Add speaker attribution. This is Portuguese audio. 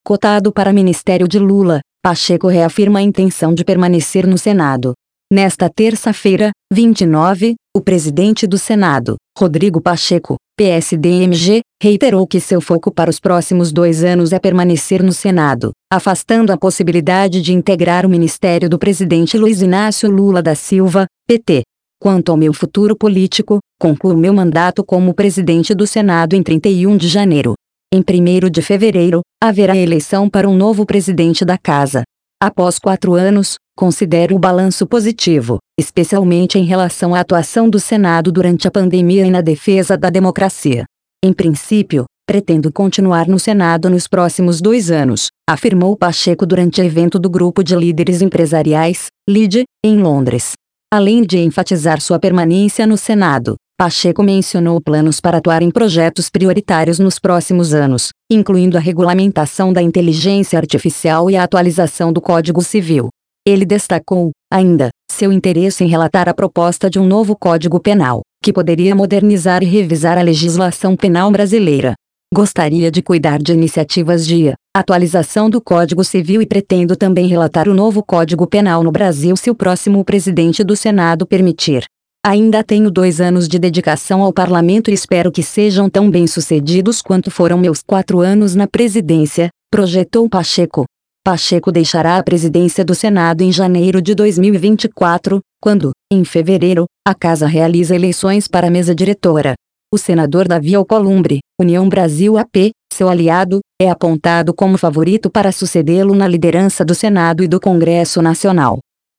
Speaker 1: cotado para ministério de Lula, Pacheco reafirma a intenção de permanecer no Senado. Nesta terça-feira, 29, o presidente do Senado, Rodrigo Pacheco, PSD-MG, reiterou que seu foco para os próximos 2 anos é permanecer no Senado, afastando a possibilidade de integrar o ministério do presidente Luiz Inácio Lula da Silva, PT. Quanto ao meu futuro político, concluo meu mandato como presidente do Senado em 31 de janeiro. Em 1º de fevereiro, haverá eleição para um novo presidente da Casa. Após 4 anos, considero o balanço positivo, especialmente em relação à atuação do Senado durante a pandemia e na defesa da democracia. Em princípio, pretendo continuar no Senado nos próximos 2 anos, afirmou Pacheco durante evento do Grupo de Líderes Empresariais, LIDE, em Londres. Além de enfatizar sua permanência no Senado, Pacheco mencionou planos para atuar em projetos prioritários nos próximos anos, incluindo a regulamentação da inteligência artificial e a atualização do Código Civil. Ele destacou, ainda, seu interesse em relatar a proposta de um novo Código Penal, que poderia modernizar e revisar a legislação penal brasileira. Gostaria de cuidar de iniciativas de atualização do Código Civil e pretendo também relatar o novo Código Penal no Brasil se o próximo presidente do Senado permitir. Ainda tenho 2 anos de dedicação ao parlamento e espero que sejam tão bem-sucedidos quanto foram meus 4 anos na presidência, projetou Pacheco. Pacheco deixará a presidência do Senado em janeiro de 2024, quando, em fevereiro, a Casa realiza eleições para a mesa diretora. O senador Davi Alcolumbre, União Brasil AP, seu aliado, é apontado como favorito para sucedê-lo na liderança do Senado e do Congresso Nacional.